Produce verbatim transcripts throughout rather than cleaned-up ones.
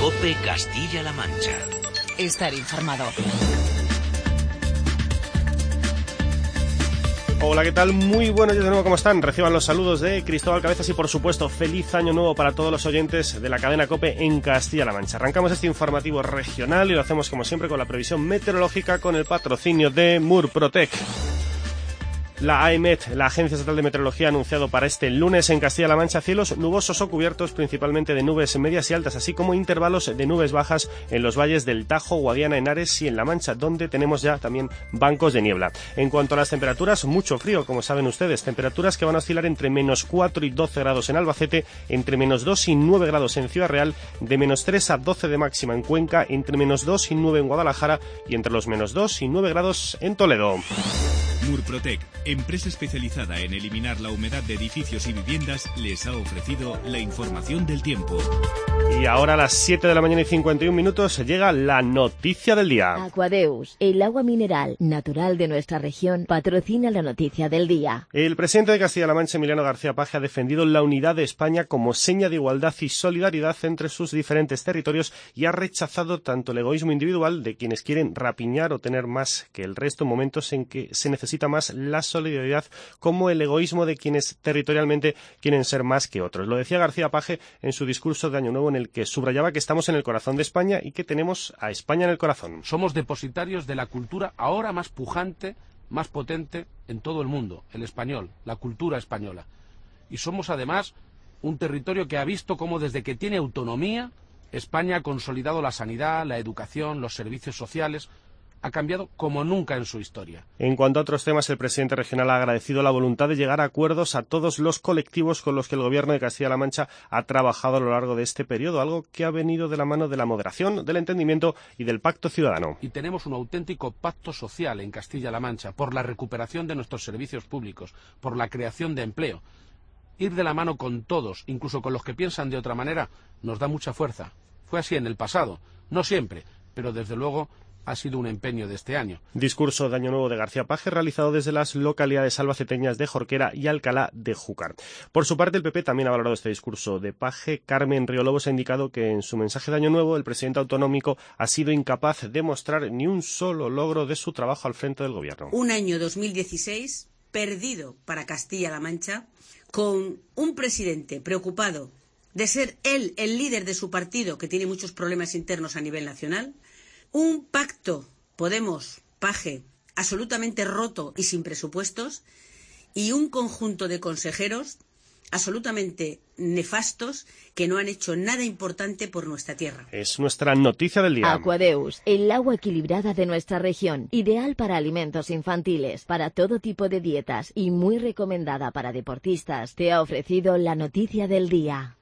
COPE Castilla-La Mancha. Estar informado. Hola, ¿qué tal? Muy buenos días de nuevo, ¿cómo están? Reciban los saludos de Cristóbal Cabezas y, por supuesto, feliz año nuevo para todos los oyentes de la cadena COPE en Castilla-La Mancha. Arrancamos este informativo regional y lo hacemos, como siempre, con la previsión meteorológica con el patrocinio de Murprotec. La AEMET, la Agencia Estatal de Meteorología, ha anunciado para este lunes en Castilla-La Mancha cielos nubosos o cubiertos principalmente de nubes medias y altas, así como intervalos de nubes bajas en los valles del Tajo, Guadiana, Henares y en La Mancha, donde tenemos ya también bancos de niebla. En cuanto a las temperaturas, mucho frío, como saben ustedes, temperaturas que van a oscilar entre menos cuatro y doce grados en Albacete, entre menos dos y nueve grados en Ciudad Real, de menos tres a doce de máxima en Cuenca, entre menos dos y nueve en Guadalajara y entre los menos dos y nueve grados en Toledo. Murprotec, empresa especializada en eliminar la humedad de edificios y viviendas, les ha ofrecido la información del tiempo. Y ahora a las siete de la mañana y cincuenta y un minutos llega la noticia del día. Aquadeus, el agua mineral natural de nuestra región, patrocina la noticia del día. El presidente de Castilla-La Mancha, Emiliano García Paje, ha defendido la unidad de España como seña de igualdad y solidaridad entre sus diferentes territorios y ha rechazado tanto el egoísmo individual de quienes quieren rapiñar o tener más que el resto en momentos en que se necesita más la solidaridad, como el egoísmo de quienes territorialmente quieren ser más que otros. Lo decía García Paje en su discurso de Año Nuevo, en el que subrayaba que estamos en el corazón de España y que tenemos a España en el corazón. Somos depositarios de la cultura ahora más pujante, más potente en todo el mundo, el español, la cultura española. Y somos además un territorio que ha visto cómo desde que tiene autonomía, España ha consolidado la sanidad, la educación, los servicios sociales. Ha cambiado como nunca en su historia. En cuanto a otros temas, el presidente regional ha agradecido la voluntad de llegar a acuerdos a todos los colectivos con los que el Gobierno de Castilla-La Mancha ha trabajado a lo largo de este periodo, algo que ha venido de la mano de la moderación, del entendimiento y del pacto ciudadano. Y tenemos un auténtico pacto social en Castilla-La Mancha por la recuperación de nuestros servicios públicos, por la creación de empleo. Ir de la mano con todos, incluso con los que piensan de otra manera, nos da mucha fuerza. Fue así en el pasado, no siempre, pero desde luego ha sido un empeño de este año. Discurso de Año Nuevo de García Paje realizado desde las localidades albaceteñas de Jorquera y Alcalá de Júcar. Por su parte, el P P también ha valorado este discurso de Paje. Carmen Riolobos ha indicado que en su mensaje de Año Nuevo el presidente autonómico ha sido incapaz de mostrar ni un solo logro de su trabajo al frente del Gobierno. Un año dos mil dieciséis perdido para Castilla-La Mancha, con un presidente preocupado de ser él el líder de su partido, que tiene muchos problemas internos a nivel nacional, un pacto Podemos-Paje absolutamente roto y sin presupuestos y un conjunto de consejeros absolutamente nefastos que no han hecho nada importante por nuestra tierra. Es nuestra noticia del día. Aquadeus, el agua equilibrada de nuestra región, ideal para alimentos infantiles, para todo tipo de dietas y muy recomendada para deportistas, te ha ofrecido la noticia del día.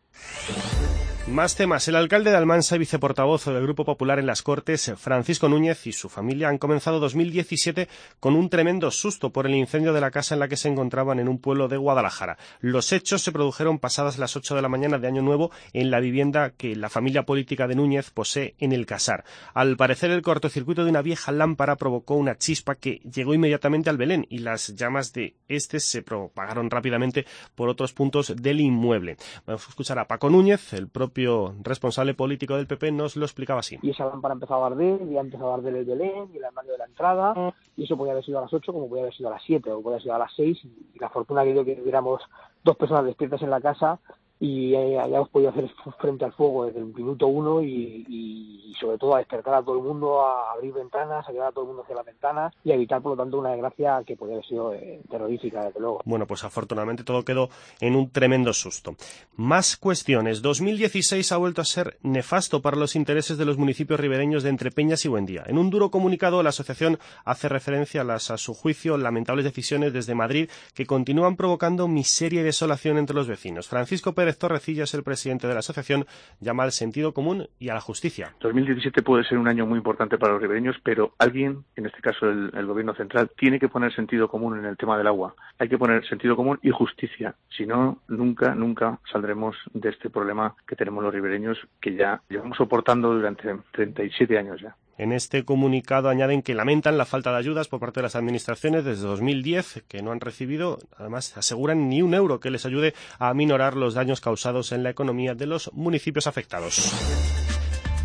Más temas. El alcalde de Almansa y viceportavoz del Grupo Popular en las Cortes, Francisco Núñez, y su familia han comenzado dos mil diecisiete con un tremendo susto por el incendio de la casa en la que se encontraban en un pueblo de Guadalajara. Los hechos se produjeron pasadas las ocho de la mañana de Año Nuevo en la vivienda que la familia política de Núñez posee en el Casar. Al parecer, el cortocircuito de una vieja lámpara provocó una chispa que llegó inmediatamente al Belén y las llamas de este se propagaron rápidamente por otros puntos del inmueble. Vamos a escuchar a Paco Núñez, el propio responsable político del P P, nos lo explicaba así. Y esa lámpara empezó a arder, y ha empezado a arder el Belén y el armario de la entrada, y eso podía haber sido a las ocho como podía haber sido a las siete o podía haber sido a las seis, y la fortuna que dio que hubiéramos dos personas despiertas en la casa y eh, hayamos podido hacer frente al fuego desde el minuto uno y, y, y sobre todo a despertar a todo el mundo, a abrir ventanas, a llevar a todo el mundo hacia las ventanas y a evitar por lo tanto una desgracia que podría haber sido eh, terrorífica, desde luego. Bueno, pues afortunadamente todo quedó en un tremendo susto. Más cuestiones. dos mil dieciséis ha vuelto a ser nefasto para los intereses de los municipios ribereños de Entrepeñas y Buendía. En un duro comunicado, la asociación hace referencia a las, a su juicio, lamentables decisiones desde Madrid que continúan provocando miseria y desolación entre los vecinos. Francisco Pérez Torrecillas, el presidente de la asociación, llama al sentido común y a la justicia. dos mil diecisiete puede ser un año muy importante para los ribereños, pero alguien, en este caso el, el gobierno central, tiene que poner sentido común en el tema del agua. Hay que poner sentido común y justicia. Si no, nunca, nunca saldremos de este problema que tenemos los ribereños, que ya llevamos soportando durante treinta y siete años ya. En este comunicado añaden que lamentan la falta de ayudas por parte de las administraciones desde dos mil diez, que no han recibido, además aseguran, ni un euro que les ayude a aminorar los daños causados en la economía de los municipios afectados.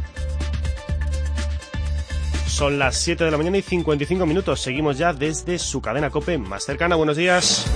Son las siete de la mañana y cincuenta y cinco minutos. Seguimos ya desde su cadena COPE más cercana. Buenos días.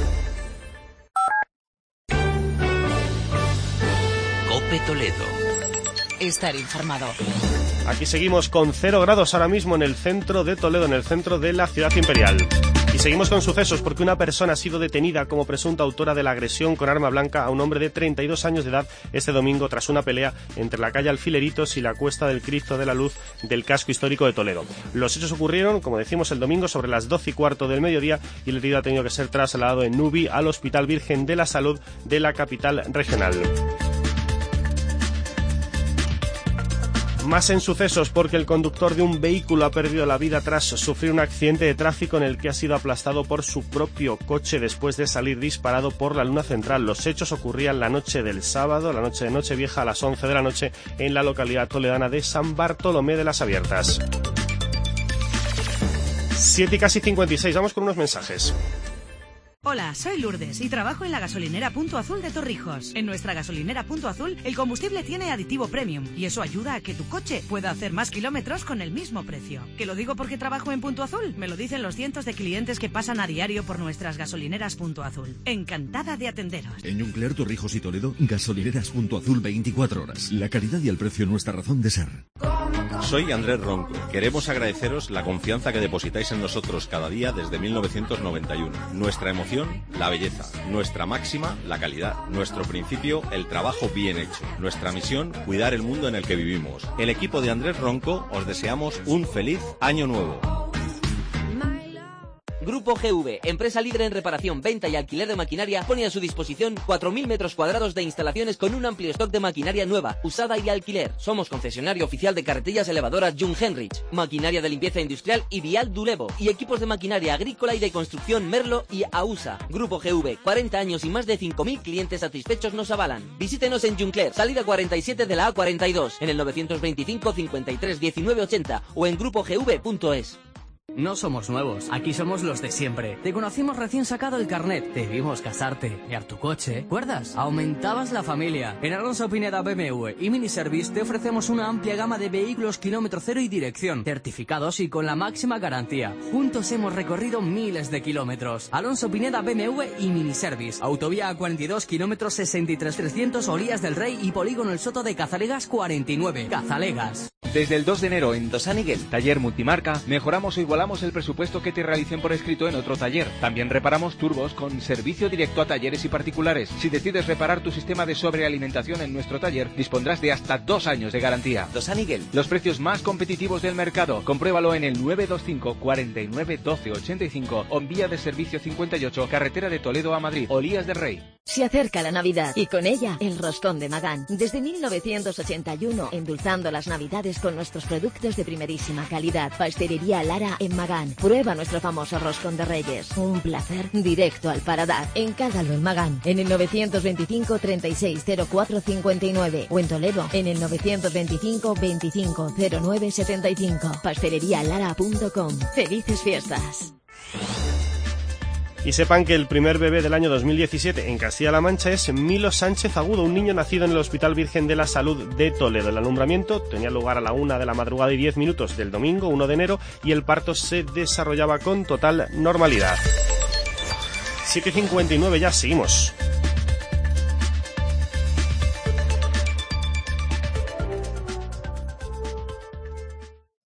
COPE Toledo. Estar informado. Aquí seguimos con cero grados ahora mismo en el centro de Toledo, en el centro de la ciudad imperial. Y seguimos con sucesos porque una persona ha sido detenida como presunta autora de la agresión con arma blanca a un hombre de treinta y dos años de edad este domingo tras una pelea entre la calle Alfileritos y la Cuesta del Cristo de la Luz del casco histórico de Toledo. Los hechos ocurrieron, como decimos, el domingo sobre las doce y cuarto del mediodía y el herido ha tenido que ser trasladado en Nubi al Hospital Virgen de la Salud de la capital regional. Más en sucesos porque el conductor de un vehículo ha perdido la vida tras sufrir un accidente de tráfico en el que ha sido aplastado por su propio coche después de salir disparado por la luna central. Los hechos ocurrían la noche del sábado, la noche de Nochevieja, a las once de la noche en la localidad toledana de San Bartolomé de las Abiertas. siete y casi cincuenta y seis, vamos con unos mensajes. Hola, soy Lourdes y trabajo en la gasolinera Punto Azul de Torrijos. En nuestra gasolinera Punto Azul, el combustible tiene aditivo premium y eso ayuda a que tu coche pueda hacer más kilómetros con el mismo precio. ¿Que lo digo porque trabajo en Punto Azul? Me lo dicen los cientos de clientes que pasan a diario por nuestras gasolineras Punto Azul. Encantada de atenderos. En Juncler, Torrijos y Toledo, gasolineras Punto Azul veinticuatro horas. La calidad y el precio nuestra razón de ser. Soy Andrés Ronco. Queremos agradeceros la confianza que depositáis en nosotros cada día desde mil novecientos noventa y uno. Nuestra emoción, la belleza. Nuestra máxima, la calidad. Nuestro principio, el trabajo bien hecho. Nuestra misión, cuidar el mundo en el que vivimos. El equipo de Andrés Ronco os deseamos un feliz año nuevo. Grupo G V, empresa líder en reparación, venta y alquiler de maquinaria, pone a su disposición cuatro mil metros cuadrados de instalaciones con un amplio stock de maquinaria nueva, usada y alquiler. Somos concesionario oficial de carretillas elevadoras Jungheinrich, maquinaria de limpieza industrial y Vial Dulevo, y equipos de maquinaria agrícola y de construcción Merlo y AUSA. Grupo G V, cuarenta años y más de cinco mil clientes satisfechos nos avalan. Visítenos en Juncler, salida cuarenta y siete de la A cuarenta y dos, en el novecientos veinticinco cincuenta y tres diecinueve ochenta o en grupo g v punto es. No somos nuevos, aquí somos los de siempre. Te conocimos recién sacado el carnet, te vimos casarte, y a tu coche, ¿recuerdas? Aumentabas la familia. En Alonso Pineda B M W y Miniservice te ofrecemos una amplia gama de vehículos kilómetro cero y dirección, certificados y con la máxima garantía. Juntos hemos recorrido miles de kilómetros. Alonso Pineda B M W y Miniservice. Autovía A cuarenta y dos, kilómetros sesenta y tres trescientos, Olías del Rey y Polígono El Soto de Cazalegas cuarenta y nueve. Cazalegas. Desde el dos de enero en Dosaniguel, taller multimarca, mejoramos o igualamos el presupuesto que te realicen por escrito en otro taller. También reparamos turbos con servicio directo a talleres y particulares. Si decides reparar tu sistema de sobrealimentación en nuestro taller, dispondrás de hasta dos años de garantía. Dosaniguel. Los precios más competitivos del mercado. Compruébalo en el nueve dos cinco, cuarenta y nueve, doce ochenta y cinco o en vía de servicio cincuenta y ocho, carretera de Toledo a Madrid, Olías del Rey. Se acerca la Navidad y con ella el roscón de Magán. Desde mil novecientos ochenta y uno, endulzando las Navidades con nuestros productos de primerísima calidad. Pastelería Lara en Magán. Prueba nuestro famoso roscón de Reyes. Un placer directo al paladar. Encárgalo en Magán, en el novecientos veinticinco, treinta y seis, cero cuatro cincuenta y nueve o en Toledo, en el novecientos veinticinco, veinticinco, cero nueve setenta y cinco. pastelería lara punto com. ¡Felices fiestas! Y sepan que el primer bebé del año dos mil diecisiete en Castilla-La Mancha es Milo Sánchez Agudo, un niño nacido en el Hospital Virgen de la Salud de Toledo. El alumbramiento tenía lugar a la una de la madrugada y diez minutos del domingo, uno de enero, y el parto se desarrollaba con total normalidad. siete y cincuenta y nueve ya, seguimos.